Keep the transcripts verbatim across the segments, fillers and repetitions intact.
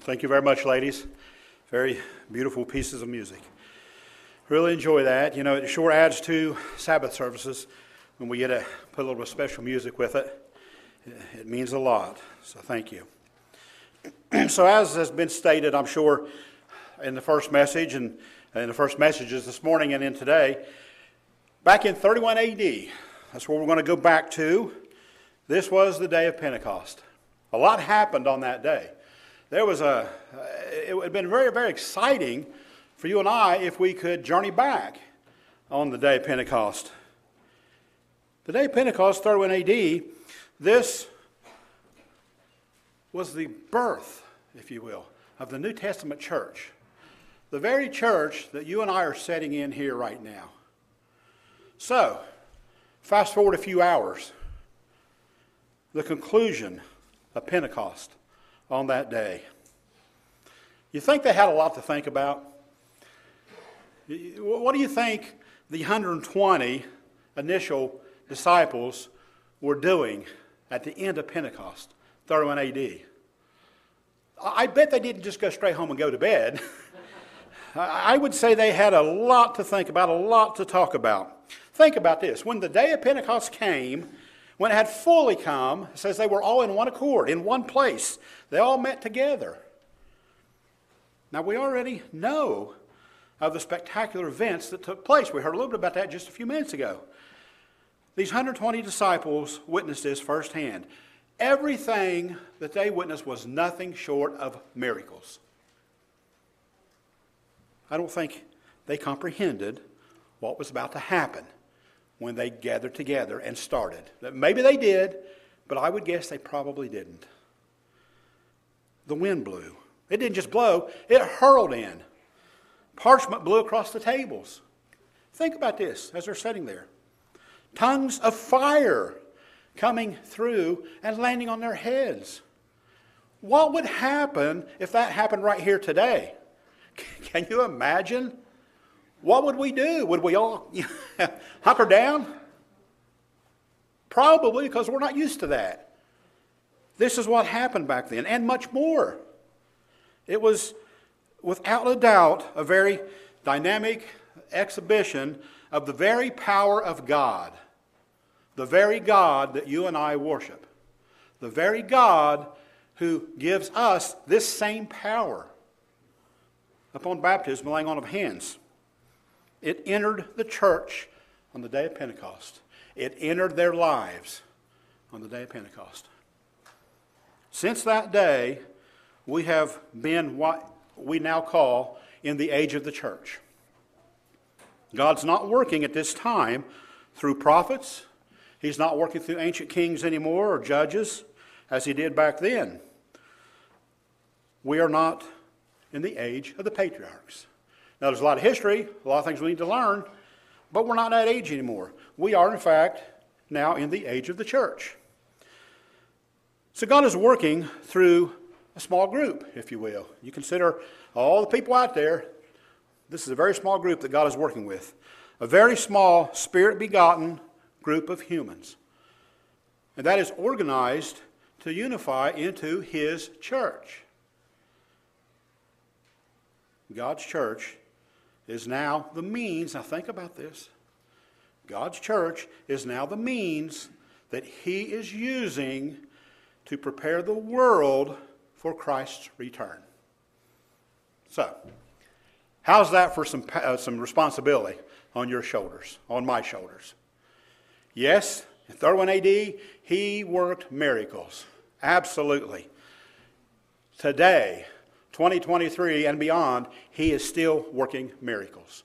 Thank you very much, ladies. Very beautiful pieces of music. Really enjoy that. You know, it sure adds to Sabbath services when we get to put a little bit of special music with it. It means a lot, so thank you. So as has been stated, I'm sure, in the first message and in the first messages this morning and in today, back in thirty-one A D, that's where we're going to go back to. This was the day of Pentecost. A lot happened on that day. There was a, it would have been very, very exciting for you and I if we could journey back on the day of Pentecost. The day of Pentecost, thirty-one A D, this was the birth, if you will, of the New Testament church. The very church that you and I are sitting in here right now. So, fast forward a few hours. The conclusion of Pentecost on that day. You think they had a lot to think about? What do you think the one hundred twenty initial disciples were doing at the end of Pentecost, thirty-one A D? I bet they didn't just go straight home and go to bed. I would say they had a lot to think about, a lot to talk about. Think about this. When the day of Pentecost came, when it had fully come, it says they were all in one accord, in one place. They all met together. Now, we already know of the spectacular events that took place. We heard a little bit about that just a few minutes ago. These one hundred twenty disciples witnessed this firsthand. Everything that they witnessed was nothing short of miracles. I don't think they comprehended what was about to happen when they gathered together and started. Maybe they did, but I would guess they probably didn't. The wind blew. It didn't just blow, it hurled in. Parchment blew across the tables. Think about this as they're sitting there. Tongues of fire coming through and landing on their heads. What would happen if that happened right here today? Can you imagine? What would we do? Would we all hunker down? Probably, because we're not used to that. This is what happened back then, and much more. It was, without a doubt, a very dynamic exhibition of the very power of God. The very God that you and I worship. The very God who gives us this same power upon baptism, laying on of hands. It entered the church on the day of Pentecost. It entered their lives on the day of Pentecost. Since that day, we have been what we now call in the age of the church. God's not working at this time through prophets. He's not working through ancient kings anymore or judges as he did back then. We are not in the age of the patriarchs. Now, there's a lot of history, a lot of things we need to learn, but we're not in that age anymore. We are, in fact, now in the age of the church. So God is working through a small group, if you will. You consider all the people out there, this is a very small group that God is working with. A very small, spirit-begotten group of humans. And that is organized to unify into His church. God's church is now the means, now think about this, God's church is now the means that He is using to prepare the world for Christ's return. So, how's that for some, uh, some responsibility on your shoulders, on my shoulders? Yes, in thirty-one A D, He worked miracles. Absolutely. Today, twenty twenty-three and beyond, He is still working miracles.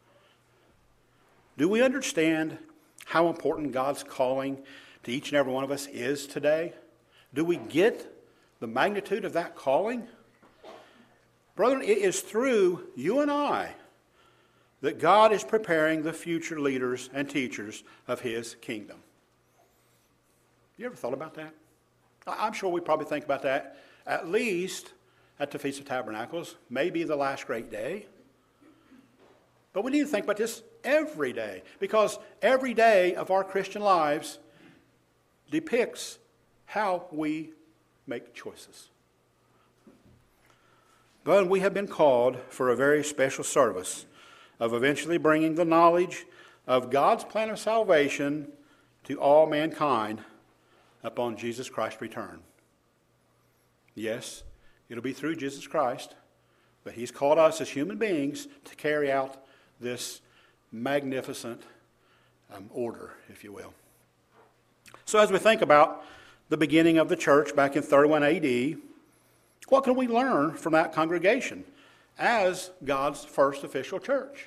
Do we understand how important God's calling to each and every one of us is today? Do we get the magnitude of that calling? Brethren, it is through you and I that God is preparing the future leaders and teachers of His kingdom. You ever thought about that? I'm sure we probably think about that at least at the Feast of Tabernacles, maybe the last great day. But we need to think about this every day, because every day of our Christian lives depicts how we make choices. But we have been called for a very special service of eventually bringing the knowledge of God's plan of salvation to all mankind upon Jesus Christ's return. Yes, it'll be through Jesus Christ, but He's called us as human beings to carry out this magnificent um, order, if you will. So as we think about the beginning of the church back in thirty-one A D, what can we learn from that congregation as God's first official church?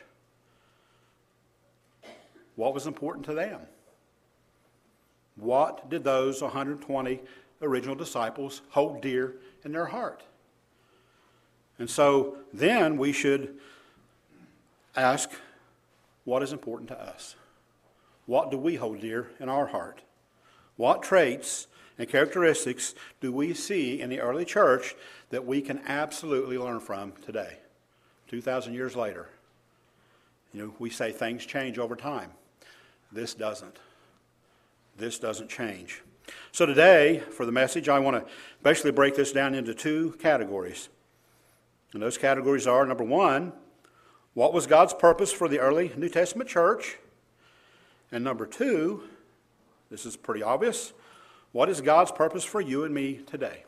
What was important to them? What did those one hundred twenty original disciples hold dear in their heart? And so then we should ask, what is important to us? What do we hold dear in our heart? What traits and characteristics do we see in the early church that we can absolutely learn from today, two thousand years later? You know, we say things change over time. This doesn't. This doesn't change. So today, for the message, I want to basically break this down into two categories. And those categories are, number one, what was God's purpose for the early New Testament church? And number two, this is pretty obvious, what is God's purpose for you and me today?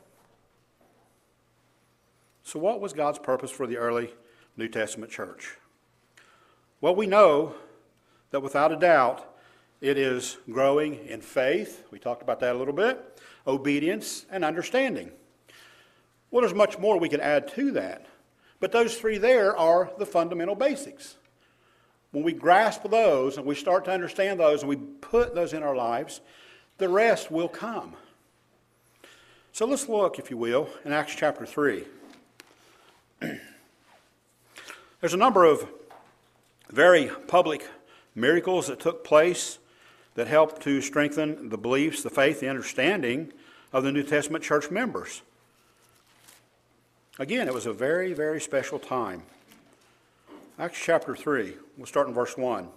So what was God's purpose for the early New Testament church? Well, we know that without a doubt, it is growing in faith. We talked about that a little bit. Obedience and understanding. Well, there's much more we can add to that. But those three there are the fundamental basics. When we grasp those and we start to understand those and we put those in our lives, the rest will come. So let's look, if you will, in Acts chapter three. There's a number of very public miracles that took place that helped to strengthen the beliefs, the faith, the understanding of the New Testament church members. Again, it was a very, very special time. Acts chapter three, we'll start in verse one.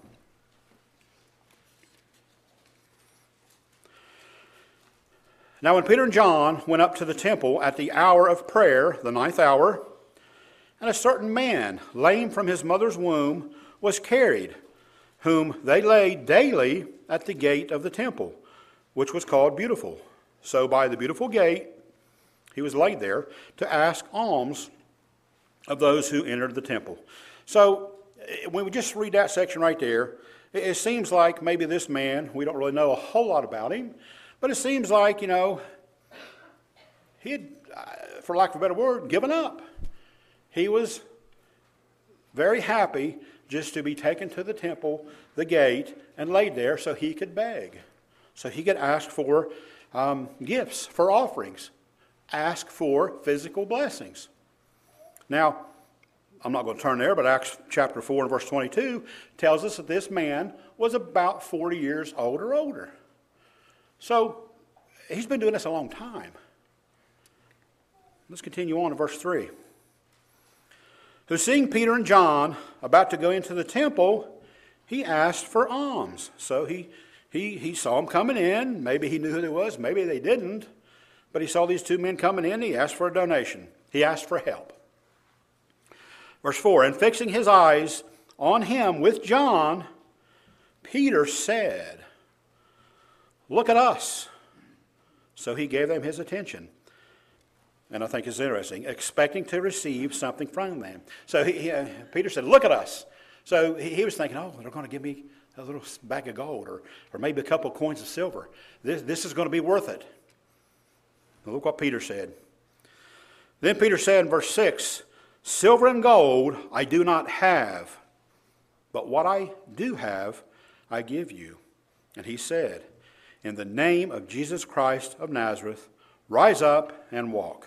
Now when Peter and John went up to the temple at the hour of prayer, the ninth hour, and a certain man, lame from his mother's womb, was carried, whom they laid daily at the gate of the temple, which was called Beautiful. So by the Beautiful gate, he was laid there to ask alms of those who entered the temple. So when we just read that section right there, it seems like maybe this man, we don't really know a whole lot about him, but it seems like, you know, he had, for lack of a better word, given up. He was very happy just to be taken to the temple, the gate, and laid there so he could beg. So he could ask for um, gifts, for offerings, ask for physical blessings. Now, I'm not going to turn there, but Acts chapter four and verse twenty-two tells us that this man was about forty years old or older. So he's been doing this a long time. Let's continue on to verse three. Who, seeing Peter and John about to go into the temple, he asked for alms. So he, he, he saw them coming in. Maybe he knew who they was. Maybe they didn't. But he saw these two men coming in. He asked for a donation. He asked for help. Verse four, and fixing his eyes on him with John, Peter said, look at us. So he gave them his attention. And I think it's interesting, expecting to receive something from them. So he, he, uh, Peter said, look at us. So he, he was thinking, oh, they're going to give me a little bag of gold or, or maybe a couple of coins of silver. This, this is going to be worth it. Now look what Peter said. Then Peter said in verse six, silver and gold I do not have, but what I do have I give you. And he said, in the name of Jesus Christ of Nazareth, rise up and walk.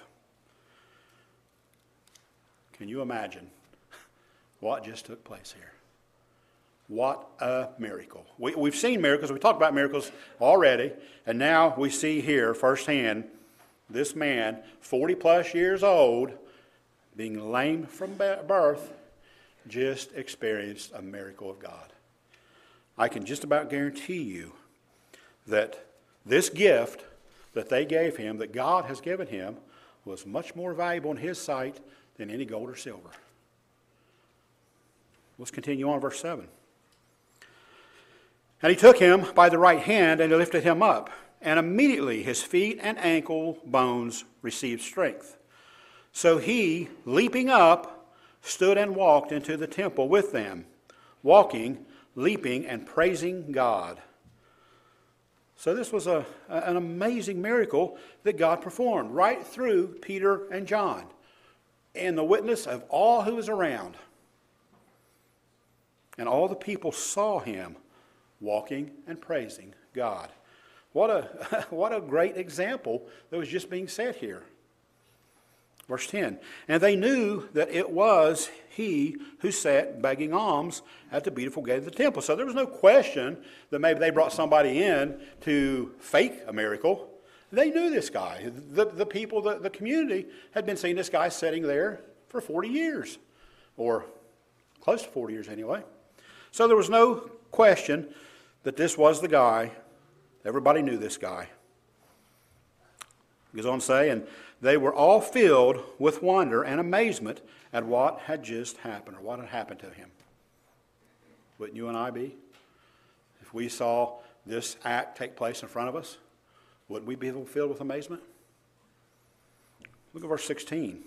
Can you imagine what just took place here? What a miracle. We, we've seen miracles. We talked about miracles already. And now we see here firsthand this man, forty plus years old, being lame from birth, just experienced a miracle of God. I can just about guarantee you that this gift that they gave him, that God has given him, was much more valuable in his sight than any gold or silver. Let's continue on, verse seven. And he took him by the right hand and lifted him up, and immediately his feet and ankle bones received strength. So he, leaping up, stood and walked into the temple with them, walking, leaping, and praising God. So this was a, an amazing miracle that God performed right through Peter and John and the witness of all who was around. And all the people saw him walking and praising God. What a, what a great example that was just being said here. Verse ten, and they knew that it was he who sat begging alms at the beautiful gate of the temple. So there was no question that maybe they brought somebody in to fake a miracle. They knew this guy. The, the people, the, the community had been seeing this guy sitting there for forty years, or close to forty years anyway. So there was no question that this was the guy. Everybody knew this guy. He goes on to say, and they were all filled with wonder and amazement at what had just happened, or what had happened to him. Wouldn't you and I be? If we saw this act take place in front of us, wouldn't we be filled with amazement? Look at verse sixteen.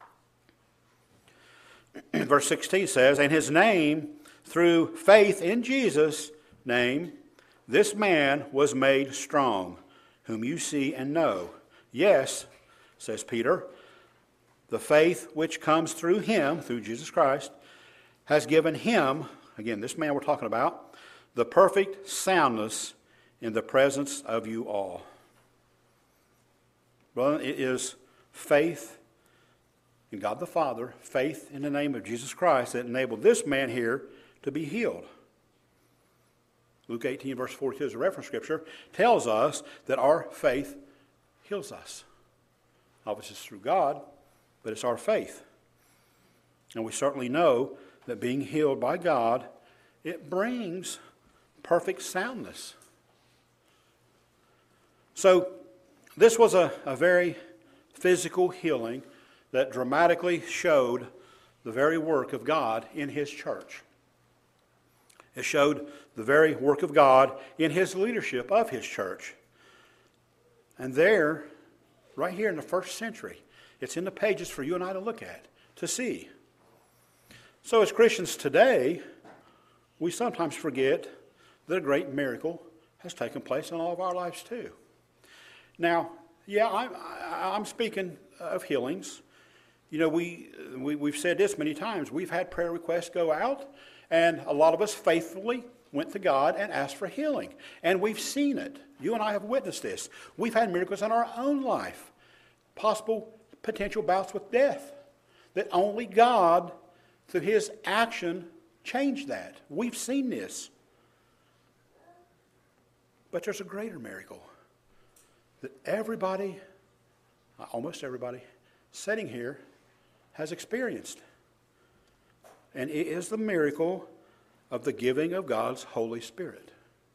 Verse sixteen says, and his name, through faith in Jesus' name, this man was made strong, whom you see and know. Yes, says Peter, the faith which comes through him, through Jesus Christ, has given him, again, this man we're talking about, the perfect soundness in the presence of you all. Brother, it is faith in God the Father, faith in the name of Jesus Christ that enabled this man here to be healed. Luke eighteen, verse forty-two, as a reference scripture, tells us that our faith heals us. Obviously, it's through God, but it's our faith. And we certainly know that being healed by God, it brings perfect soundness. So, this was a, a very physical healing that dramatically showed the very work of God in his church. It showed the very work of God in his leadership of his church. And there, right here in the first century, it's in the pages for you and I to look at, to see. So as Christians today, we sometimes forget that a great miracle has taken place in all of our lives too. Now, yeah, I'm, I'm speaking of healings. You know, we, we, we've said this many times. We've had prayer requests go out, and a lot of us faithfully went to God and asked for healing. And we've seen it. You and I have witnessed this. We've had miracles in our own life. Possible potential bouts with death. That only God, through his action, changed that. We've seen this. But there's a greater miracle that everybody, almost everybody, sitting here has experienced. And it is the miracle of the giving of God's Holy Spirit.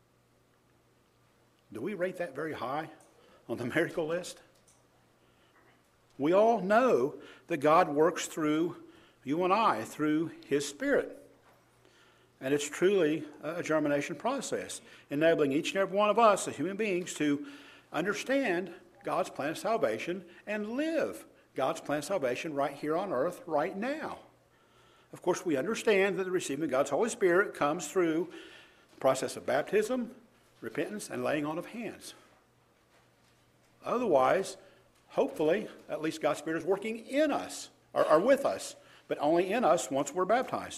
Do we rate that very high on the miracle list? We all know that God works through you and I, through his Spirit. And it's truly a germination process, enabling each and every one of us as human beings to understand God's plan of salvation and live God's plan of salvation right here on earth, right now. Of course, we understand that the receiving of God's Holy Spirit comes through the process of baptism, repentance, and laying on of hands. Otherwise, hopefully, at least God's Spirit is working in us, or, or with us, but only in us once we're baptized.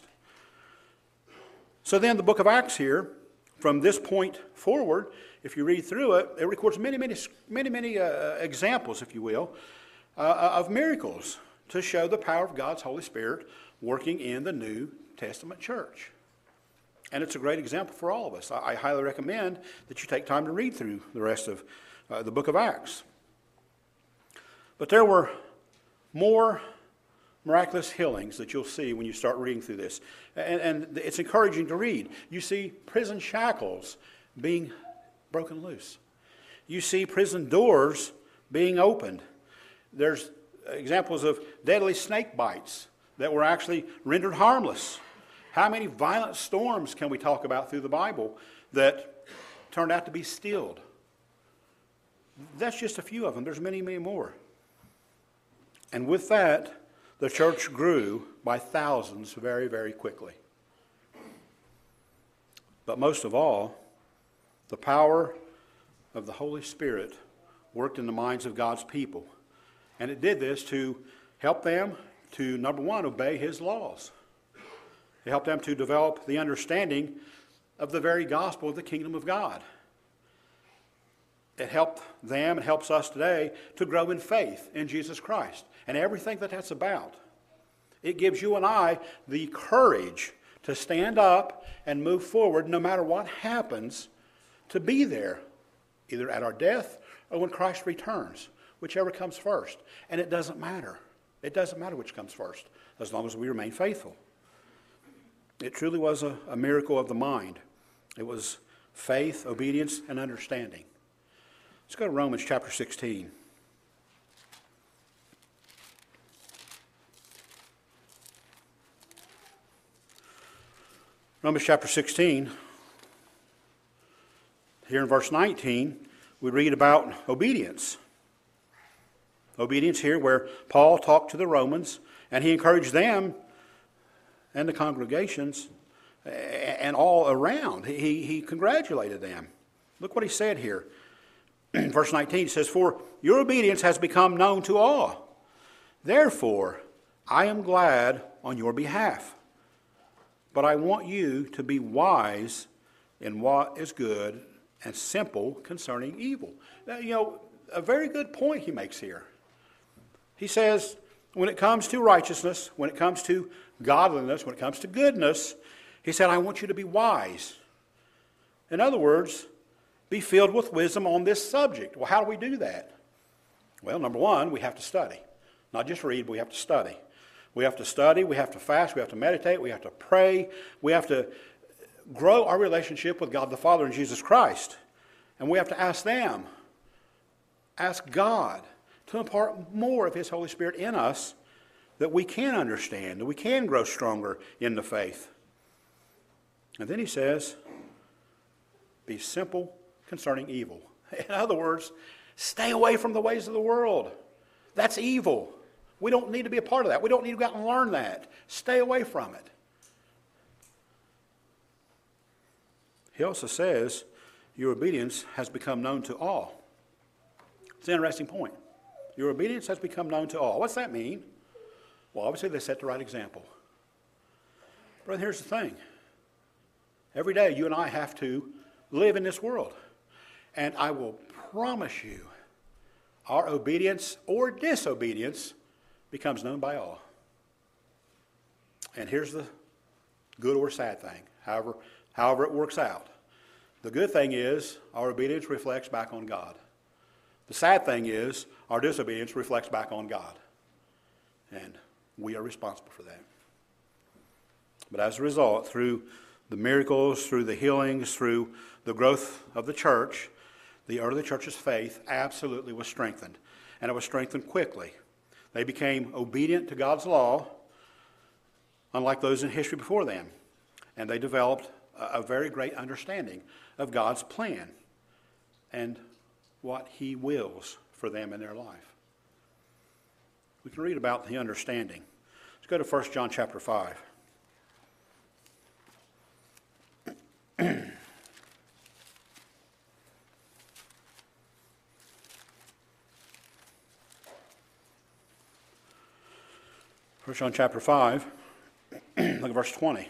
So then the book of Acts here, from this point forward, if you read through it, it records many, many, many, many uh, examples, if you will, uh, of miracles to show the power of God's Holy Spirit working in the New Testament church. And it's a great example for all of us. I, I highly recommend that you take time to read through the rest of uh, the book of Acts. But there were more miraculous healings that you'll see when you start reading through this. And, and it's encouraging to read. You see prison shackles being broken loose. You see prison doors being opened. There's examples of deadly snake bites that were actually rendered harmless. How many violent storms can we talk about through the Bible that turned out to be stilled? That's just a few of them. There's many, many more. And with that, the church grew by thousands very, very quickly. But most of all, the power of the Holy Spirit worked in the minds of God's people. And it did this to help them to, number one, obey His laws. It helped them to develop the understanding of the very gospel of the kingdom of God. It helped them, it helps us today, to grow in faith in Jesus Christ and everything that that's about. It gives you and I the courage to stand up and move forward no matter what happens, to be there, either at our death or when Christ returns, whichever comes first. And it doesn't matter. It doesn't matter which comes first, as long as we remain faithful. It truly was a, a miracle of the mind. It was faith, obedience, and understanding. Let's go to Romans chapter sixteen. Romans chapter sixteen, here in verse nineteen, we read about obedience. Obedience here where Paul talked to the Romans and he encouraged them and the congregations and all around. He, he congratulated them. Look what he said here. Verse nineteen says, "For your obedience has become known to all. Therefore, I am glad on your behalf. But I want you to be wise in what is good and simple concerning evil." Now, you know, a very good point he makes here. He says, when it comes to righteousness, when it comes to godliness, when it comes to goodness, he said, I want you to be wise. In other words, be filled with wisdom on this subject. Well, how do we do that? Well, number one, we have to study. Not just read, but we have to study. We have to study, we have to fast, we have to meditate, we have to pray, we have to grow our relationship with God the Father and Jesus Christ. And we have to ask them, ask God to impart more of His Holy Spirit in us that we can understand, that we can grow stronger in the faith. And then he says, be simple concerning evil. In other words, stay away from the ways of the world. That's evil. We don't need to be a part of that. We don't need to go out and learn that. Stay away from it. He also says, your obedience has become known to all. It's an interesting point. Your obedience has become known to all. What's that mean? Well, obviously they set the right example. But here's the thing. Every day you and I have to live in this world. And I will promise you, our obedience or disobedience becomes known by all. And here's the good or sad thing, however, however it works out. The good thing is our obedience reflects back on God. The sad thing is our disobedience reflects back on God. And we are responsible for that. But as a result, through the miracles, through the healings, through the growth of the church, the early church's faith absolutely was strengthened. And it was strengthened quickly. They became obedient to God's law, unlike those in history before them. And they developed a, a very great understanding of God's plan and what He wills for them in their life. We can read about the understanding. Let's go to First John chapter five. First John chapter five, look at verse twenty.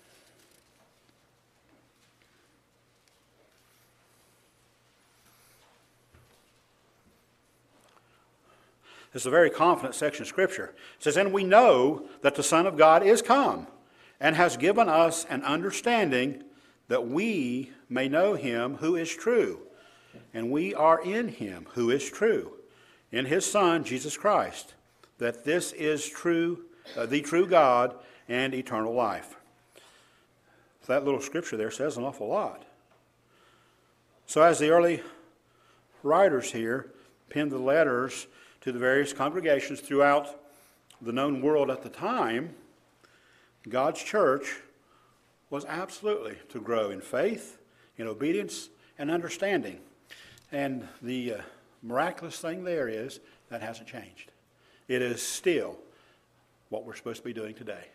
This is a very confident section of Scripture. It says, and we know that the Son of God is come, and has given us an understanding that we may know Him who is true. And we are in Him who is true, in His Son, Jesus Christ, that this is true, uh, the true God and eternal life. So that little scripture there says an awful lot. So as the early writers here penned the letters to the various congregations throughout the known world at the time, God's church was absolutely to grow in faith, in obedience, and understanding. And the uh, miraculous thing there is that hasn't changed. It is still what we're supposed to be doing today.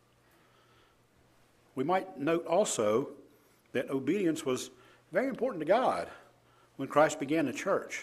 We might note also that obedience was very important to God when Christ began the church.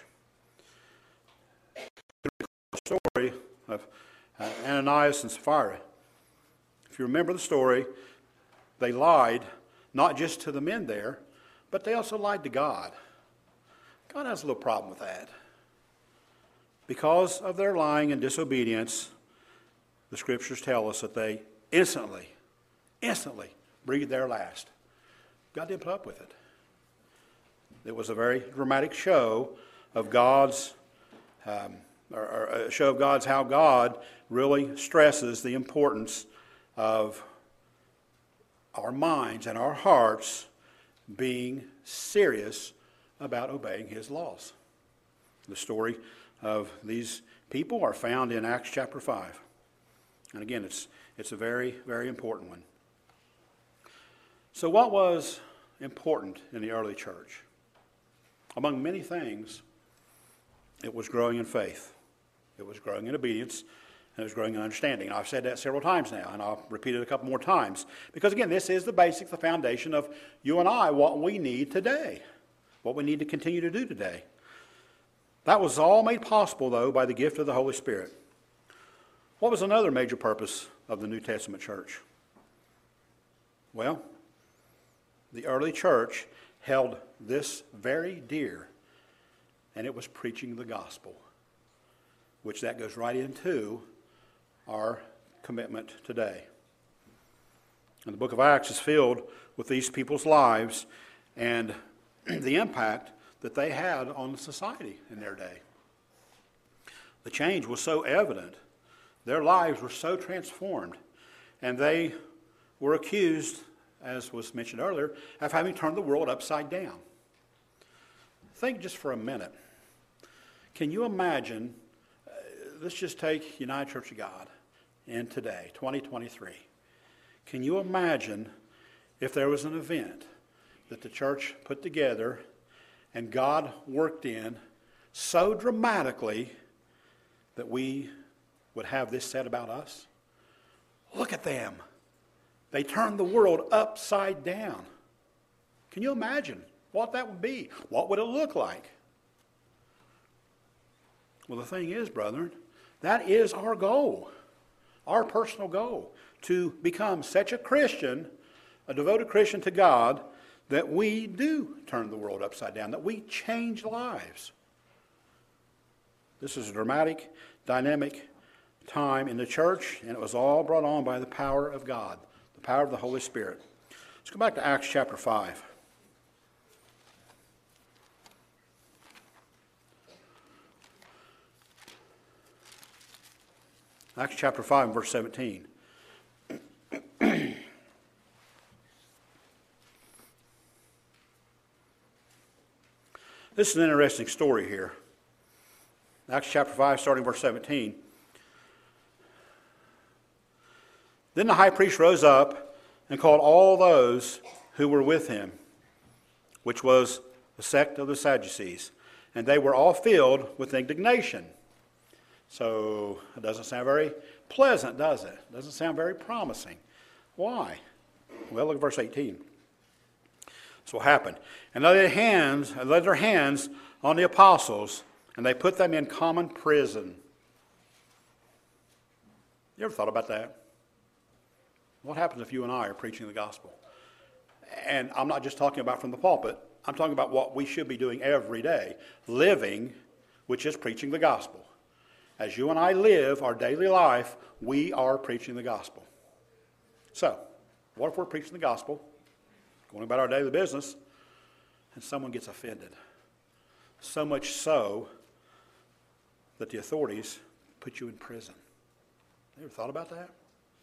The story of uh, Ananias and Sapphira. If you remember the story, they lied not just to the men there, but they also lied to God. God has a little problem with that. Because of their lying and disobedience, the scriptures tell us that they instantly, instantly breathed their last. God didn't put up with it. It was a very dramatic show of God's, um, or, or a show of God's how God really stresses the importance of our minds and our hearts being serious about obeying His laws. The story of these people are found in Acts chapter five. And again, it's, it's a very, very important one. So what was important in the early church? Among many things, it was growing in faith. It was growing in obedience. And it was growing in understanding. And I've said that several times now, and I'll repeat it a couple more times. Because again, this is the basic, the foundation of you and I, what we need today. What we need to continue to do today. That was all made possible, though, by the gift of the Holy Spirit. What was another major purpose of the New Testament church? Well, the early church held this very dear, and it was preaching the gospel, which that goes right into our commitment today. And the book of Acts is filled with these people's lives and the impact that they had on society in their day. The change was so evident. Their lives were so transformed. And they were accused, as was mentioned earlier, of having turned the world upside down. Think just for a minute. Can you imagine, uh, let's just take United Church of God in today, twenty twenty-three. Can you imagine if there was an event that the church put together and God worked in so dramatically that we would have this said about us? Look at them. They turned the world upside down. Can you imagine what that would be? What would it look like? Well, the thing is, brethren, that is our goal, our personal goal, to become such a Christian, a devoted Christian to God, that we do turn the world upside down, that we change lives. This is a dramatic, dynamic time in the church, and it was all brought on by the power of God, the power of the Holy Spirit. Let's go back to Acts chapter five. Acts chapter five, verse seventeen. This is an interesting story here. Acts chapter five, starting verse seventeen. Then the high priest rose up and called all those who were with him, which was the sect of the Sadducees, and they were all filled with indignation. So it doesn't sound very pleasant, does it? It doesn't sound very promising. Why? Well, look at verse eighteen. So what happened? And they laid hands, laid their hands on the apostles, and they put them in common prison. You ever thought about that? What happens if you and I are preaching the gospel? And I'm not just talking about from the pulpit. I'm talking about what we should be doing every day. Living, which is preaching the gospel. As you and I live our daily life, we are preaching the gospel. So, what if we're preaching the gospel, going about our daily business, and someone gets offended? So much so that the authorities put you in prison. You ever thought about that?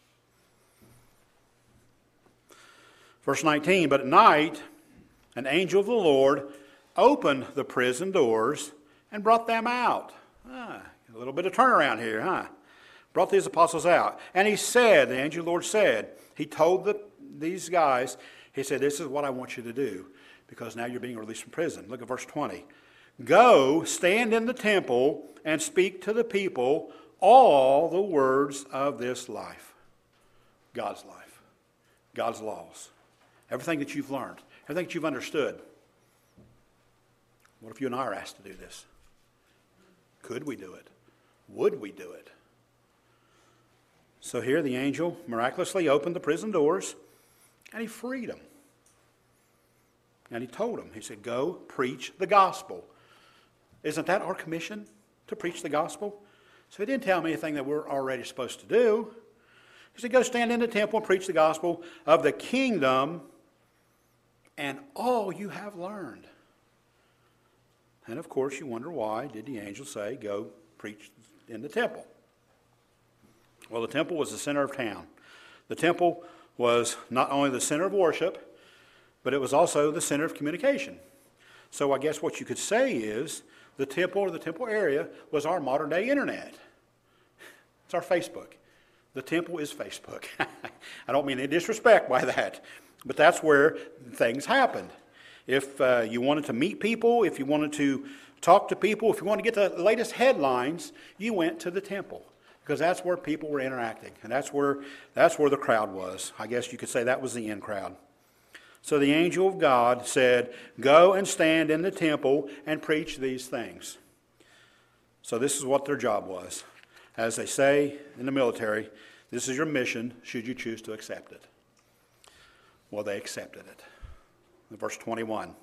Verse nineteen, but at night, an angel of the Lord opened the prison doors and brought them out. Ah, A little bit of turnaround here, huh? Brought these apostles out. And he said, the angel of the Lord said, he told the, these guys, he said, this is what I want you to do, because now you're being released from prison. Look at verse twenty. Go, stand in the temple, and speak to the people all the words of this life. God's life. God's laws. Everything that you've learned. Everything that you've understood. What if you and I are asked to do this? Could we do it? Would we do it? So here the angel miraculously opened the prison doors and he freed them. And he told them, he said, go preach the gospel. Isn't that our commission, to preach the gospel? So he didn't tell them anything that we're already supposed to do. He said, go stand in the temple and preach the gospel of the kingdom and all you have learned. And of course you wonder, why did the angel say, go preach in the temple? Well, the temple was the center of town. The temple was not only the center of worship, but it was also the center of communication. So I guess what you could say is the temple or the temple area was our modern day internet. It's our Facebook. The temple is Facebook. I don't mean any disrespect by that, but that's where things happened. If uh, you wanted to meet people, if you wanted to talk to people, if you wanted to get the latest headlines, you went to the temple. Because that's where people were interacting. And that's where, that's where the crowd was. I guess you could say that was the in crowd. So the angel of God said, go and stand in the temple and preach these things. So this is what their job was. As they say in the military, this is your mission should you choose to accept it. Well, they accepted it. In verse twenty-one.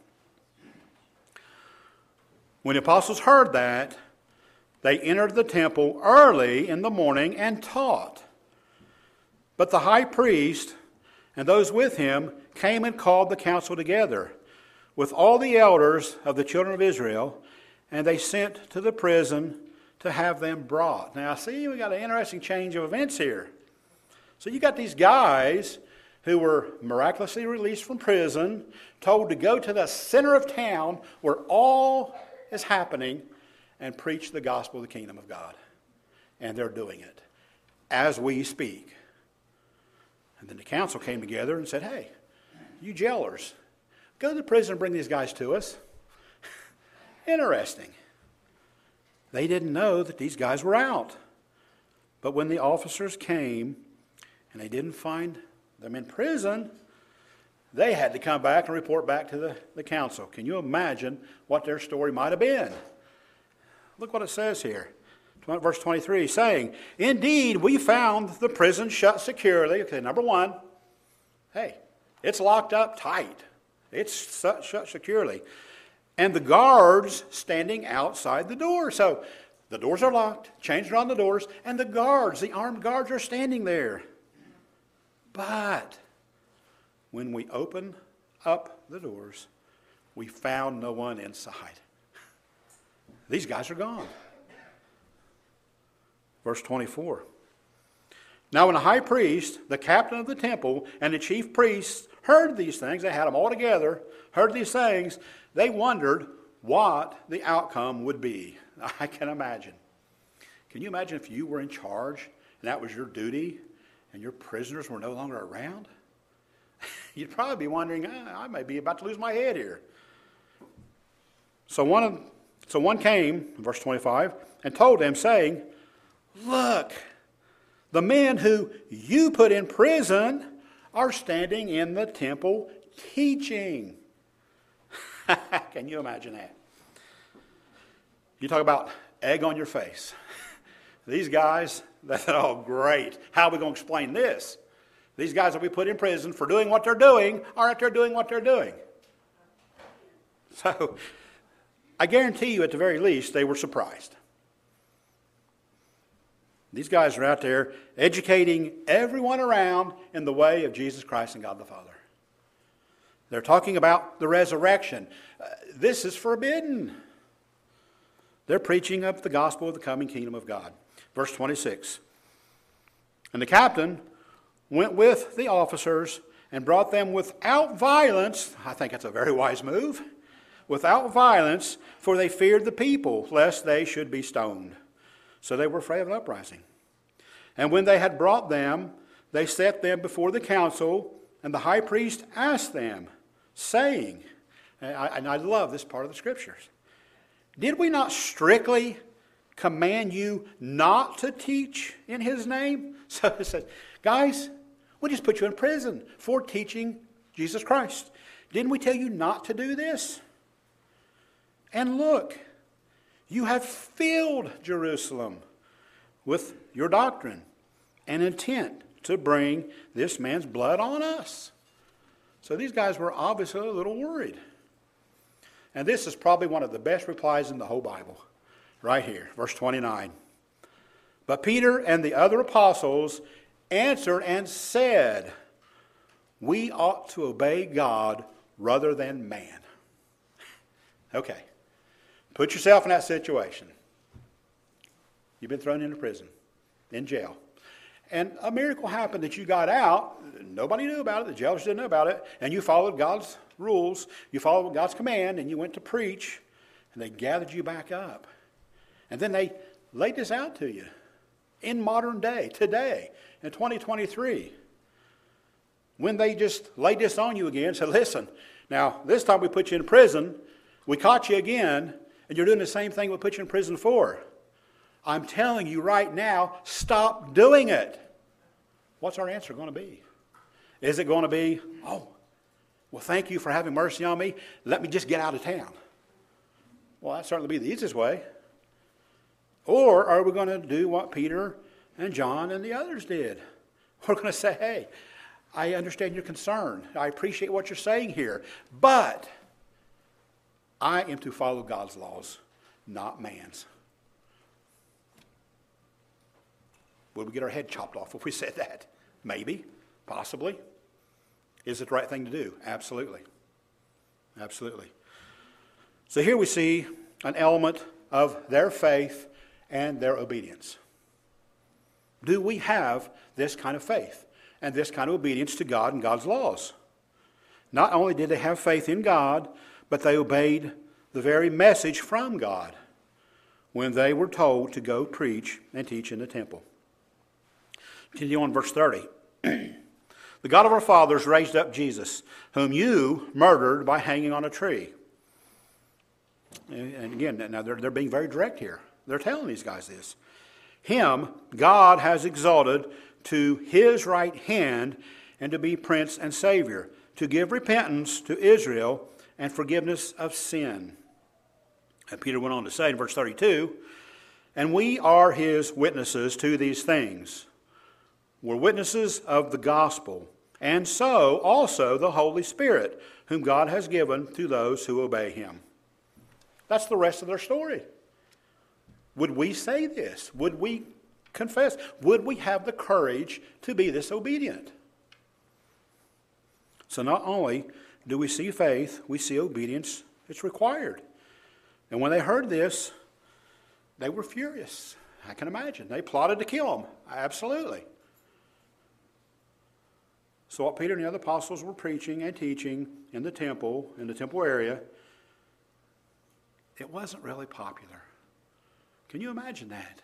When the apostles heard that, they entered the temple early in the morning and taught. But the high priest and those with him came and called the council together with all the elders of the children of Israel, and they sent to the prison to have them brought. Now, see, we got an interesting change of events here. So you got these guys who were miraculously released from prison, told to go to the center of town where all is happening, and preach the gospel of the kingdom of God. And they're doing it as we speak. And then the council came together and said, hey, you jailers, go to the prison and bring these guys to us. Interesting. They didn't know that these guys were out. But when the officers came and they didn't find them in prison, they had to come back and report back to the, the council. Can you imagine what their story might have been? Look what it says here. Verse twenty-three, saying, indeed, we found the prison shut securely. Okay, number one, hey, it's locked up tight. It's shut securely. And the guards standing outside the door. So the doors are locked, chains are on the doors, and the guards, the armed guards are standing there. But when we opened up the doors, we found no one inside. These guys are gone. Verse twenty-four. Now when the high priest, the captain of the temple, and the chief priests heard these things, they had them all together, heard these things, they wondered what the outcome would be. I can imagine. Can you imagine if you were in charge and that was your duty and your prisoners were no longer around? You'd probably be wondering, ah, I may be about to lose my head here. So one of So one came, verse twenty-five, and told them, saying, look, the men who you put in prison are standing in the temple teaching. Can you imagine that? You talk about egg on your face. These guys, they said, oh, great. How are we going to explain this? These guys that we put in prison for doing what they're doing are out there doing what they're doing. So I guarantee you, at the very least, they were surprised. These guys are out there educating everyone around in the way of Jesus Christ and God the Father. They're talking about the resurrection. Uh, this is forbidden. They're preaching up the gospel of the coming kingdom of God. Verse twenty-six. And the captain went with the officers and brought them without violence. I think that's a very wise move. Without violence, for they feared the people, lest they should be stoned. So they were afraid of an uprising. And when they had brought them, they set them before the council, and the high priest asked them, saying, and I, and I love this part of the Scriptures, did we not strictly command you not to teach in his name? So it says, guys, we just put you in prison for teaching Jesus Christ. Didn't we tell you not to do this? And look, you have filled Jerusalem with your doctrine and intent to bring this man's blood on us. So these guys were obviously a little worried. And this is probably one of the best replies in the whole Bible. Right here, verse twenty-nine. But Peter and the other apostles answered and said, we ought to obey God rather than man. Okay. Put yourself in that situation. You've been thrown into prison, in jail. And a miracle happened that you got out. Nobody knew about it. The jailers didn't know about it. And you followed God's rules. You followed God's command, and you went to preach. And they gathered you back up. And then they laid this out to you in modern day, today, in twenty twenty-three. When they just laid this on you again and said, listen, now this time we put you in prison, we caught you again, and you're doing the same thing we put you in prison for. I'm telling you right now, stop doing it. What's our answer going to be? Is it going to be, oh, well, thank you for having mercy on me. Let me just get out of town. Well, that'd certainly be the easiest way. Or are we going to do what Peter and John and the others did? We're going to say, hey, I understand your concern. I appreciate what you're saying here. But I am to follow God's laws, not man's. Would we get our head chopped off if we said that? Maybe. Possibly. Is it the right thing to do? Absolutely. Absolutely. So here we see an element of their faith and their obedience. Do we have this kind of faith and this kind of obedience to God and God's laws? Not only did they have faith in God, but they obeyed the very message from God when they were told to go preach and teach in the temple. Continue on verse thirty. The God of our fathers raised up Jesus, whom you murdered by hanging on a tree. And again, now they're, they're being very direct here. They're telling these guys this. Him God has exalted to his right hand and to be Prince and Savior, to give repentance to Israel and forgiveness of sin. And Peter went on to say in verse thirty-two, and we are his witnesses to these things. We're witnesses of the gospel, and so also the Holy Spirit, whom God has given to those who obey him. That's the rest of their story. Would we say this? Would we confess? Would we have the courage to be this obedient? So not only do we see faith, we see obedience. It's required. And when they heard this, they were furious. I can imagine. They plotted to kill him. Absolutely. So what Peter and the other apostles were preaching and teaching in the temple, in the temple area, it wasn't really popular. Can you imagine that?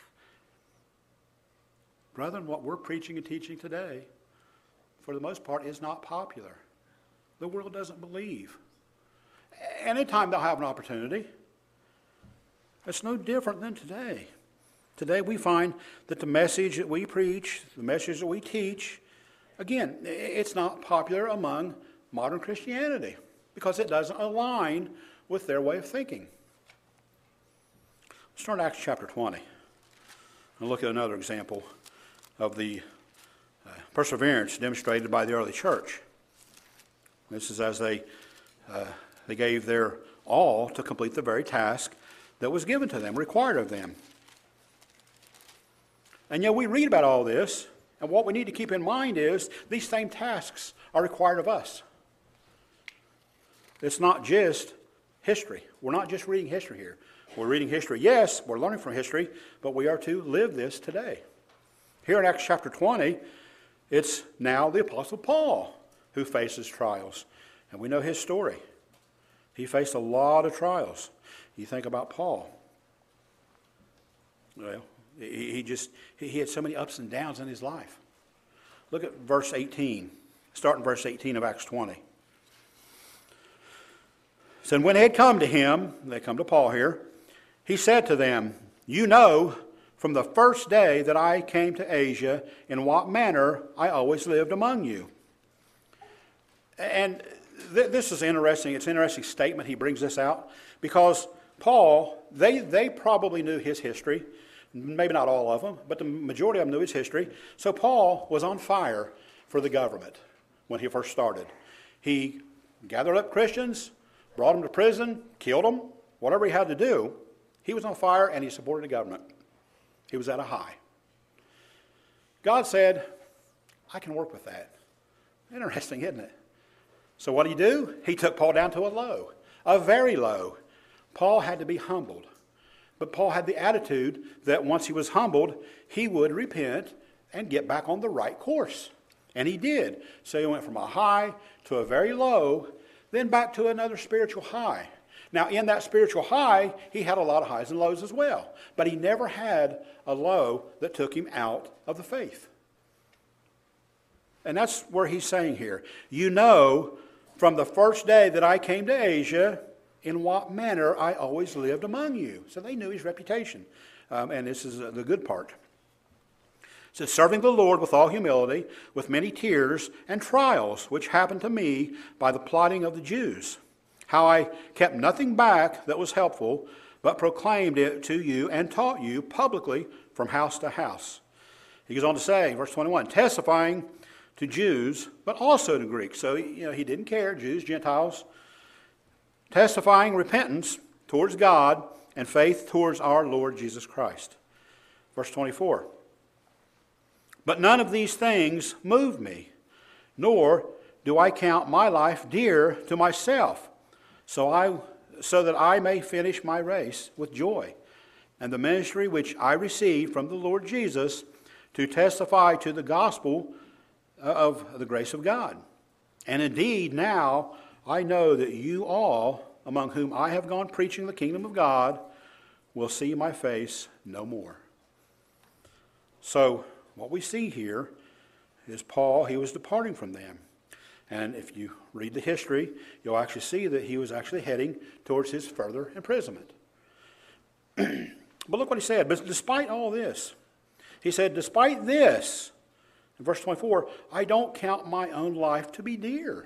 Brethren, what we're preaching and teaching today, for the most part, is not popular. The world doesn't believe. Anytime they'll have an opportunity, it's no different than today. Today we find that the message that we preach, the message that we teach, again, it's not popular among modern Christianity because it doesn't align with their way of thinking. Let's turn to Acts chapter twenty and look at another example of the uh, perseverance demonstrated by the early church. This is as they uh, they gave their all to complete the very task that was given to them, required of them. And yet we read about all this, and what we need to keep in mind is these same tasks are required of us. It's not just history. We're not just reading history here. We're reading history. Yes, we're learning from history, but we are to live this today. Here in Acts chapter twenty, it's now the Apostle Paul who faces trials. And we know his story. He faced a lot of trials. You think about Paul. Well, he, he just, he, he had so many ups and downs in his life. Look at verse eighteen. Start in verse eighteen of Acts twenty. So when they had come to him, they come to Paul here, he said to them, you know from the first day that I came to Asia in what manner I always lived among you. And th- this is interesting. It's an interesting statement. He brings this out because Paul, they, they probably knew his history. Maybe not all of them, but the majority of them knew his history. So Paul was on fire for the government when he first started. He gathered up Christians, brought them to prison, killed them, whatever he had to do. He was on fire and he supported the government. He was at a high. God said, I can work with that. Interesting, isn't it? So what did he do? He took Paul down to a low, a very low. Paul had to be humbled. But Paul had the attitude that once he was humbled, he would repent and get back on the right course. And he did. So he went from a high to a very low, then back to another spiritual high. Now, in that spiritual high, he had a lot of highs and lows as well. But he never had a low that took him out of the faith. And that's where he's saying here. You know, from the first day that I came to Asia, in what manner I always lived among you. So they knew his reputation. Um, and this is uh, the good part. It says, serving the Lord with all humility, with many tears and trials, which happened to me by the plotting of the Jews. How I kept nothing back that was helpful, but proclaimed it to you and taught you publicly from house to house. He goes on to say, verse twenty-one, testifying to Jews, but also to Greeks. So you know, he didn't care, Jews, Gentiles, testifying repentance towards God and faith towards our Lord Jesus Christ. Verse twenty-four. But none of these things move me, nor do I count my life dear to myself, so I, so that I may finish my race with joy, and the ministry which I received from the Lord Jesus to testify to the gospel of the grace of God. And indeed now I know that you all, among whom I have gone preaching the kingdom of God, will see my face no more. So what we see here is Paul, he was departing from them. And if you read the history, you'll actually see that he was actually heading towards his further imprisonment. But look what he said. But despite all this, he said, despite this, in verse twenty-four, I don't count my own life to be dear.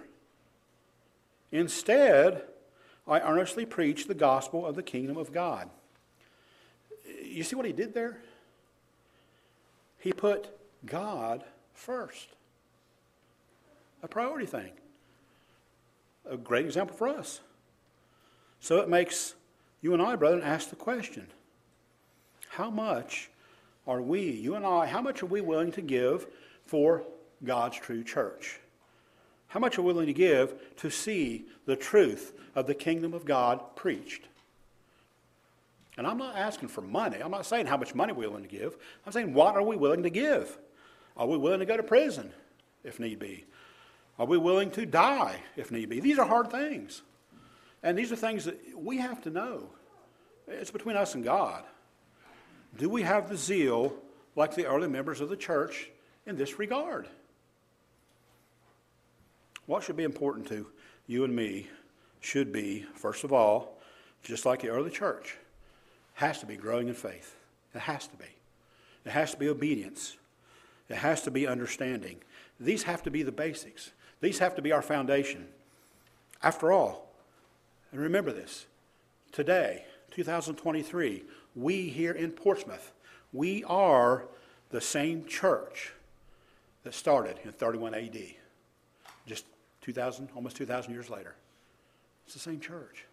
Instead, I earnestly preach the gospel of the kingdom of God. You see what he did there? He put God first. A priority thing. A great example for us. So it makes you and I, brethren, ask the question, how much are we, you and I, how much are we willing to give for God's true church? How much are we willing to give to see the truth of the kingdom of God preached? And I'm not asking for money. I'm not saying how much money we're willing to give. I'm saying, what are we willing to give? Are we willing to go to prison, if need be? Are we willing to die, if need be? These are hard things. And these are things that we have to know. It's between us and God. Do we have the zeal like the early members of the church in this regard? What should be important to you and me should be, first of all, just like the early church, has to be growing in faith. It has to be. It has to be obedience. It has to be understanding. These have to be the basics. These have to be our foundation. After all, and remember this, today, two thousand twenty-three, we here in Portsmouth, we are the same church that started in thirty-one A D, just two thousand, almost two thousand years later. It's the same church.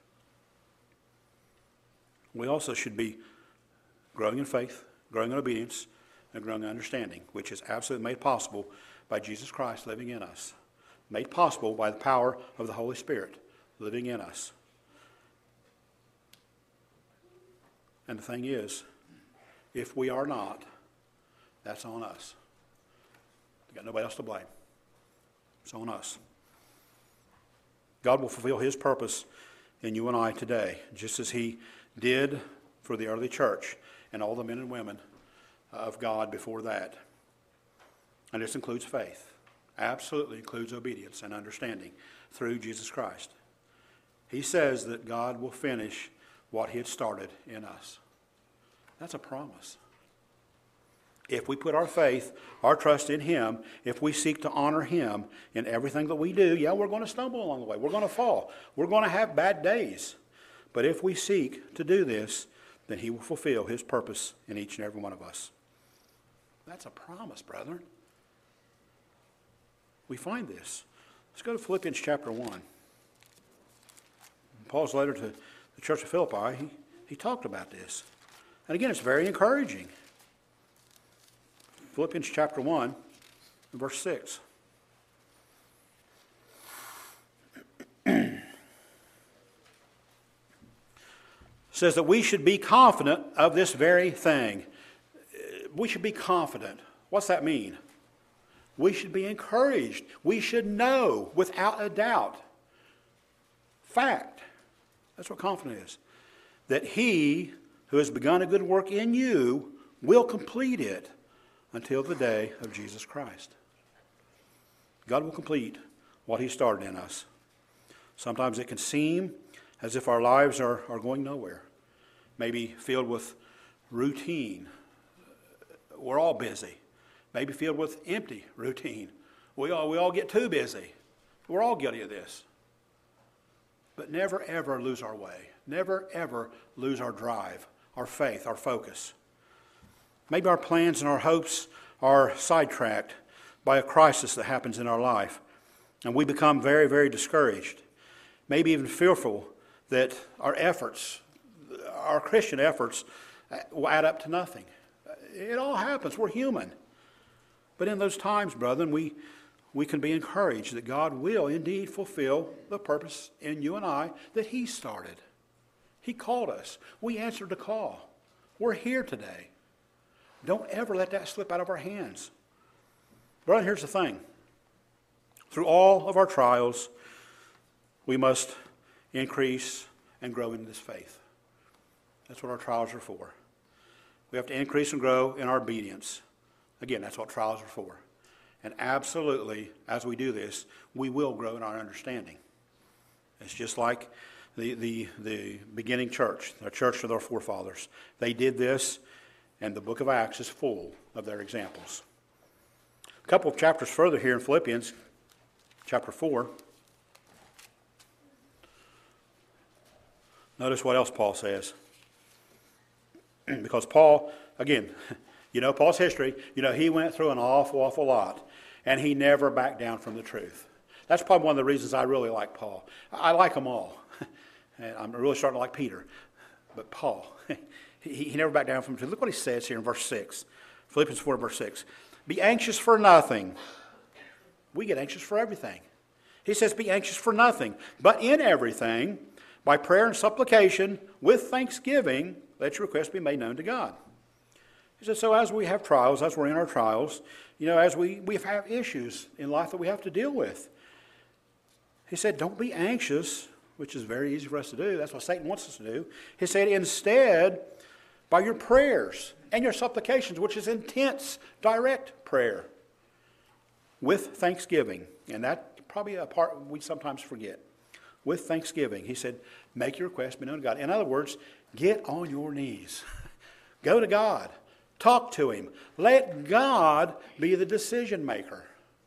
We also should be growing in faith, growing in obedience, and growing in understanding, which is absolutely made possible by Jesus Christ living in us. Made possible by the power of the Holy Spirit living in us. And the thing is, if we are not, that's on us. We've got nobody else to blame. It's on us. God will fulfill his purpose in you and I today, just as he did for the early church. and all the men and women of God before that. And this includes faith. Absolutely includes obedience and understanding through Jesus Christ. He says that God will finish what he had started in us. That's a promise. If we put our faith, our trust in him, if we seek to honor him in everything that we do, yeah, we're going to stumble along the way. We're going to fall. We're going to have bad days. But if we seek to do this, then he will fulfill his purpose in each and every one of us. That's a promise, brethren. We find this. Let's go to Philippians chapter one. In Paul's letter to the church of Philippi, he, he talked about this. And again, it's very encouraging. Philippians chapter one, verse six. Says that we should be confident of this very thing. We should be confident. What's that mean? We should be encouraged. We should know without a doubt. Fact. That's what confident is. That he who has begun a good work in you will complete it until the day of Jesus Christ. God will complete what he started in us. Sometimes it can seem as if our lives are, are going nowhere. Maybe filled with routine. We're all busy. Maybe filled with empty routine. We all, we all get too busy. We're all guilty of this. But never, ever lose our way. Never, ever lose our drive, our faith, our focus. Maybe our plans and our hopes are sidetracked by a crisis that happens in our life, and we become very, very discouraged. Maybe even fearful that our efforts, our Christian efforts, will add up to nothing. It all happens. We're human. But in those times, brethren, we, we can be encouraged that God will indeed fulfill the purpose in you and I that he started. He called us. We answered the call. We're here today. Don't ever let that slip out of our hands. Brother, here's the thing. Through all of our trials, we must increase and grow in this faith. That's what our trials are for. We have to increase and grow in our obedience. Again, that's what trials are for. And absolutely, as we do this, we will grow in our understanding. It's just like the, the, the beginning church, the church of our forefathers. They did this, and the book of Acts is full of their examples. A couple of chapters further here in Philippians, chapter four. Notice what else Paul says. Because Paul, again, you know Paul's history, you know, he went through an awful, awful lot, and he never backed down from the truth. That's probably one of the reasons I really like Paul. I like them all. And I'm really starting to like Peter. But Paul, he, he never backed down from the truth. Look what he says here in verse six. Philippians four, verse six. Be anxious for nothing. We get anxious for everything. He says, be anxious for nothing, but in everything, by prayer and supplication, with thanksgiving, let your requests be made known to God. He said, so as we have trials, as we're in our trials, you know, as we, we have issues in life that we have to deal with. He said, don't be anxious, which is very easy for us to do. That's what Satan wants us to do. He said, instead, by your prayers and your supplications, which is intense, direct prayer, with thanksgiving. And that's probably a part we sometimes forget. With thanksgiving. He said, make your request be known to God. In other words, get on your knees. Go to God. Talk to him. Let God be the decision maker.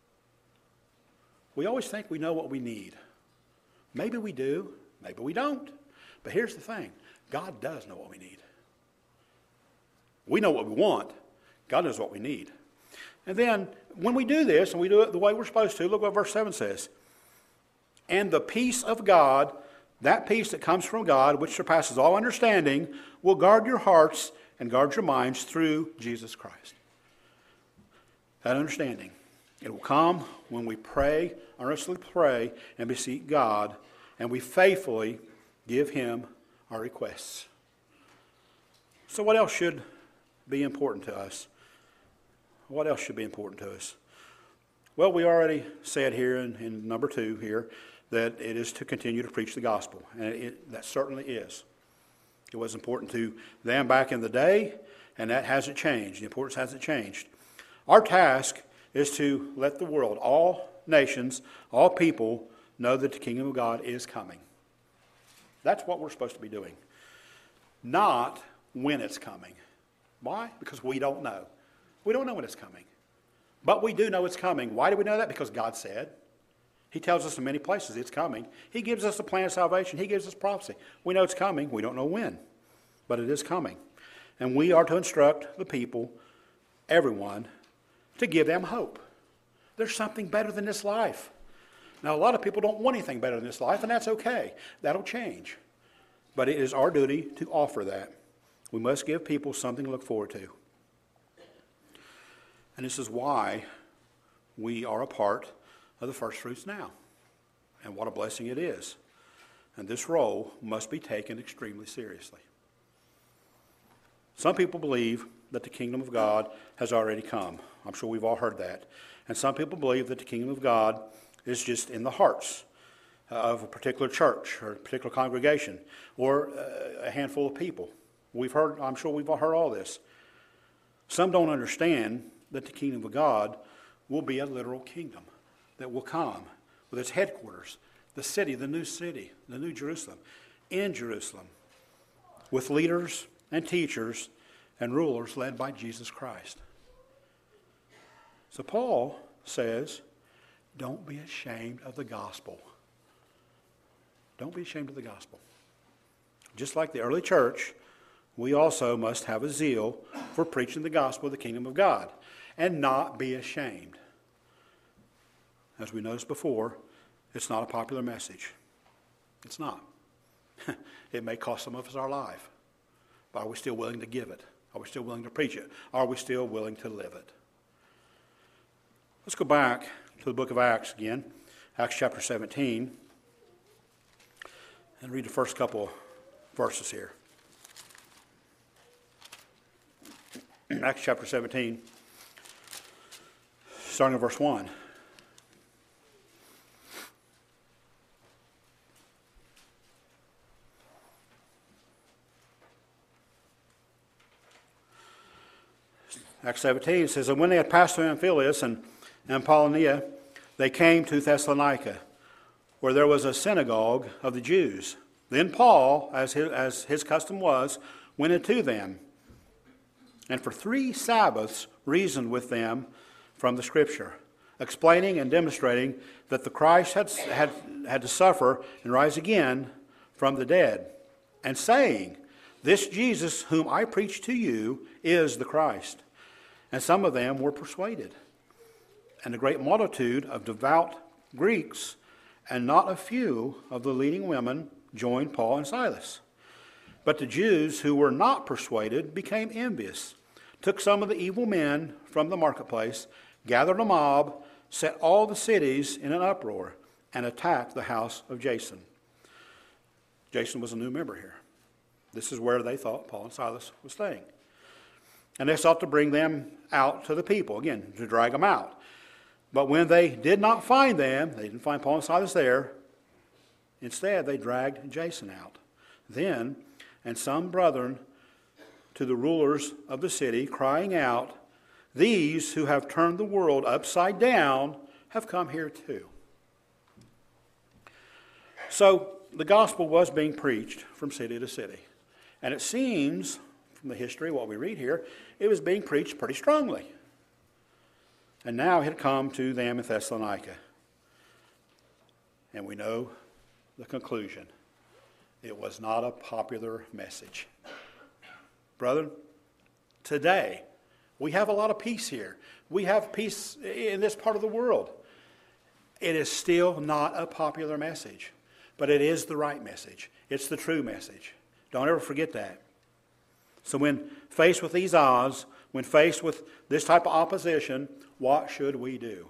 We always think we know what we need. Maybe we do. Maybe we don't. But here's the thing. God does know what we need. We know what we want. God knows what we need. And then when we do this, and we do it the way we're supposed to, look what verse seven says. And the peace of God, that peace that comes from God, which surpasses all understanding, will guard your hearts and guard your minds through Jesus Christ. That understanding. It will come when we pray, earnestly pray, and beseech God, and we faithfully give him our requests. So what else should be important to us? What else should be important to us? Well, we already said here in, in number two here that it is to continue to preach the gospel. And it, that certainly is. It was important to them back in the day. and that hasn't changed. The importance hasn't changed. Our task is to let the world, all nations, all people, know that the kingdom of God is coming. That's what we're supposed to be doing. Not when it's coming. Why? Because we don't know. We don't know when it's coming. But we do know it's coming. Why do we know that? Because God said. He tells us in many places it's coming. He gives us the plan of salvation. He gives us prophecy. We know it's coming. We don't know when. But it is coming. And we are to instruct the people, everyone, to give them hope. There's something better than this life. Now, a lot of people don't want anything better than this life, and that's okay. That'll change. But it is our duty to offer that. We must give people something to look forward to. And this is why we are a part of the first fruits now. And what a blessing it is. And this role must be taken extremely seriously. Some people believe that the kingdom of God has already come. I'm sure we've all heard that. And some people believe that the kingdom of God is just in the hearts of a particular church or a particular congregation or a handful of people. We've heard, I'm sure we've all heard all this. Some don't understand that the kingdom of God will be a literal kingdom that will come with its headquarters, the city, the new city, the new Jerusalem, in Jerusalem, with leaders and teachers and rulers led by Jesus Christ. So Paul says, don't be ashamed of the gospel. Don't be ashamed of the gospel. Just like the early church, we also must have a zeal for preaching the gospel of the kingdom of God and not be ashamed. As we noticed before, it's not a popular message. It's not. It may cost some of us our life. But are we still willing to give it? Are we still willing to preach it? Are we still willing to live it? Let's go back to the book of Acts again, Acts chapter seventeen, and read the first couple verses here. Acts chapter seventeen, starting at verse one. Acts seventeen says, and when they had passed through Amphipolis and, and Apollonia, they came to Thessalonica, where there was a synagogue of the Jews. Then Paul, as his, as his custom was, went into them, and for three Sabbaths reasoned with them from the Scripture, explaining and demonstrating that the Christ had, had, had to suffer and rise again from the dead, and saying, this Jesus whom I preach to you is the Christ. And some of them were persuaded. And a great multitude of devout Greeks and not a few of the leading women joined Paul and Silas. But the Jews who were not persuaded became envious, took some of the evil men from the marketplace, gathered a mob, set all the cities in an uproar, and attacked the house of Jason. Jason was a new member here. This is where they thought Paul and Silas was staying. And they sought to bring them out to the people, again, to drag them out. But when they did not find them, they didn't find Paul and Silas there, instead they dragged Jason out. Then, and some brethren to the rulers of the city, crying out, these who have turned the world upside down have come here too. So the gospel was being preached from city to city. And it seems, from the history, what we read here, it was being preached pretty strongly. And now it had come to them in Thessalonica. And we know the conclusion. It was not a popular message. Brother, today, we have a lot of peace here. We have peace in this part of the world. It is still not a popular message, but it is the right message. It's the true message. Don't ever forget that. So when faced with these odds, when faced with this type of opposition, what should we do?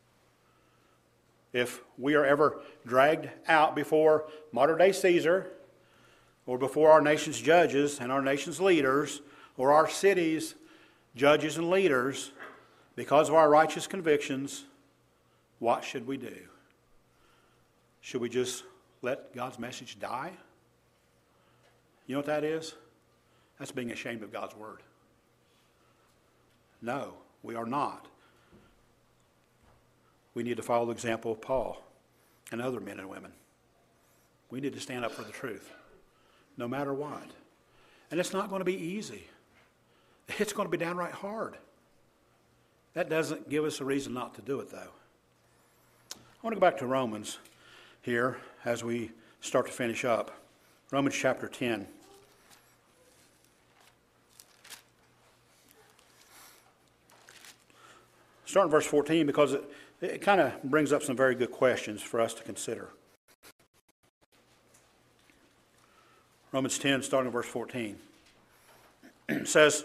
If we are ever dragged out before modern-day Caesar, or before our nation's judges and our nation's leaders, or our city's judges and leaders, because of our righteous convictions, what should we do? Should we just let God's message die? You know what that is? That's being ashamed of God's word. No, we are not. We need to follow the example of Paul and other men and women. We need to stand up for the truth, no matter what. And it's not going to be easy. It's going to be downright hard. That doesn't give us a reason not to do it, though. I want to go back to Romans here as we start to finish up. Romans chapter ten. Start in verse fourteen because it, it kind of brings up some very good questions for us to consider. Romans ten, starting in verse fourteen. It says,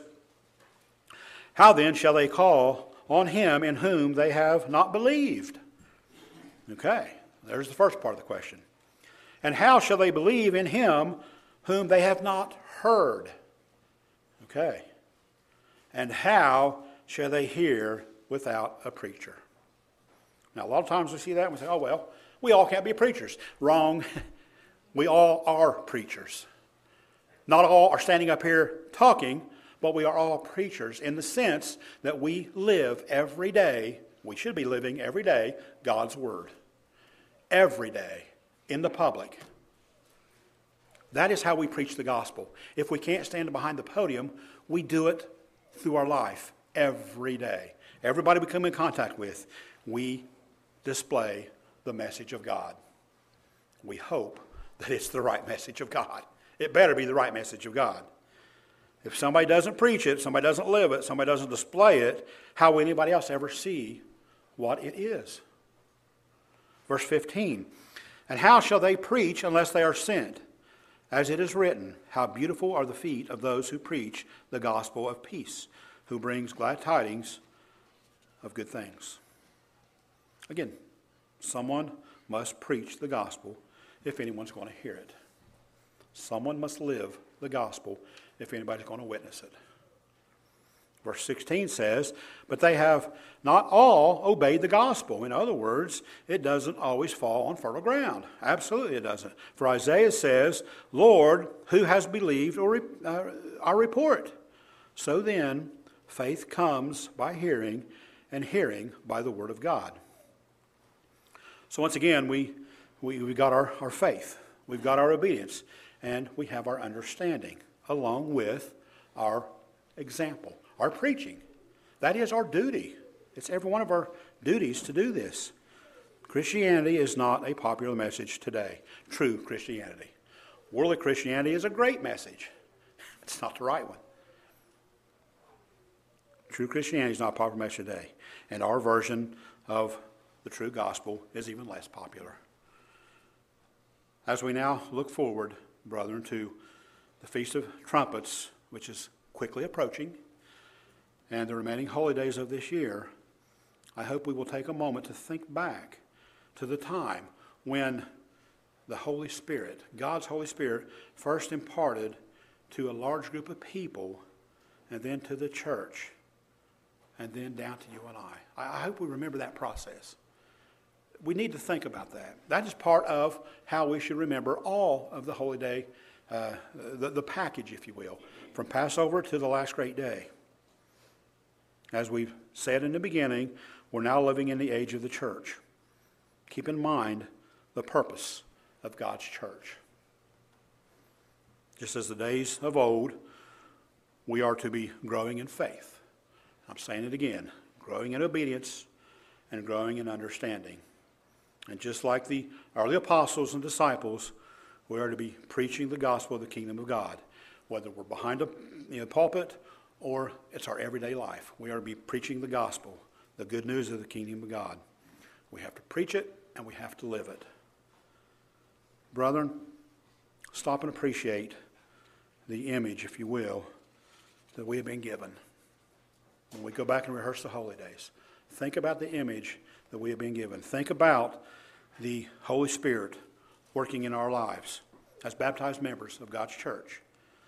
"How then shall they call on him in whom they have not believed?" Okay, there's the first part of the question. "And how shall they believe in him whom they have not heard?" Okay. "And how shall they hear without a preacher?" Now, a lot of times we see that and we say, oh, well, we all can't be preachers. Wrong. We all are preachers. Not all are standing up here talking, but we are all preachers in the sense that we live every day, we should be living every day, God's Word. Every day, in the public. That is how we preach the gospel. If we can't stand behind the podium, we do it through our life every day. Everybody we come in contact with, we display the message of God. We hope that it's the right message of God. It better be the right message of God. If somebody doesn't preach it, somebody doesn't live it, somebody doesn't display it, how will anybody else ever see what it is? Verse fifteen, "And how shall they preach unless they are sent? As it is written, how beautiful are the feet of those who preach the gospel of peace, who brings glad tidings of good things." Again, someone must preach the gospel if anyone's going to hear it. Someone must live the gospel if anybody's going to witness it. Verse sixteen says, "But they have not all obeyed the gospel." In other words, it doesn't always fall on fertile ground. Absolutely it doesn't. For Isaiah says, "Lord, who has believed or, uh, our report?" So then, faith comes by hearing, and hearing by the word of God. So once again, we, we, we got our, our faith, we've got our obedience, and we have our understanding, along with our example, our preaching. That is our duty. It's every one of our duties to do this. Christianity is not a popular message today. True Christianity. Worldly Christianity is a great message. It's not the right one. True Christianity is not a popular message today. And our version of the true gospel is even less popular. As we now look forward, brethren, to the Feast of Trumpets, which is quickly approaching, and the remaining holy days of this year, I hope we will take a moment to think back to the time when the Holy Spirit, God's Holy Spirit, first imparted to a large group of people, and then to the church, and then down to you and I. I hope we remember that process. We need to think about that. That is part of how we should remember all of the holy day, uh, the, the package, if you will, from Passover to the last great day. As we've said in the beginning, we're now living in the age of the church. Keep in mind the purpose of God's church. Just as the days of old, we are to be growing in faith. I'm saying it again, growing in obedience and growing in understanding. And just like the early apostles and disciples, we are to be preaching the gospel of the kingdom of God. Whether we're behind a you know, pulpit or it's our everyday life, we are to be preaching the gospel, the good news of the kingdom of God. We have to preach it and we have to live it. Brethren, stop and appreciate the image, if you will, that we have been given. When we go back and rehearse the holy days, think about the image that we have been given. Think about the Holy Spirit working in our lives as baptized members of God's church.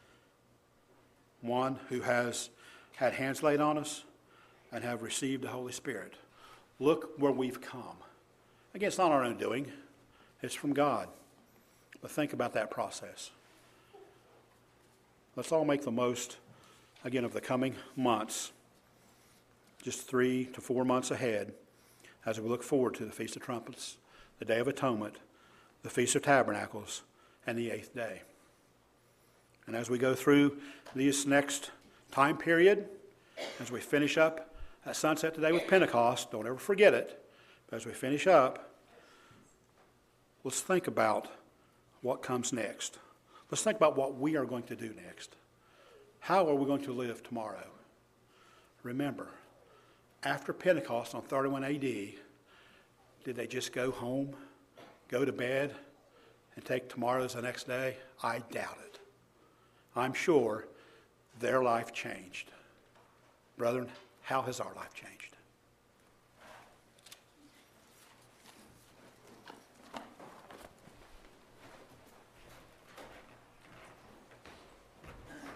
One who has had hands laid on us and have received the Holy Spirit. Look where we've come. Again, it's not our own doing. It's from God. But think about that process. Let's all make the most, again, of the coming months just three to four months ahead as we look forward to the Feast of Trumpets, the Day of Atonement, the Feast of Tabernacles, and the eighth day. And as we go through this next time period, as we finish up at sunset today with Pentecost, don't ever forget it, but as we finish up, let's think about what comes next. Let's think about what we are going to do next. How are we going to live tomorrow? Remember, after Pentecost on thirty-one A D, did they just go home, go to bed, and take tomorrow as the next day? I doubt it. I'm sure their life changed. Brethren, how has our life changed?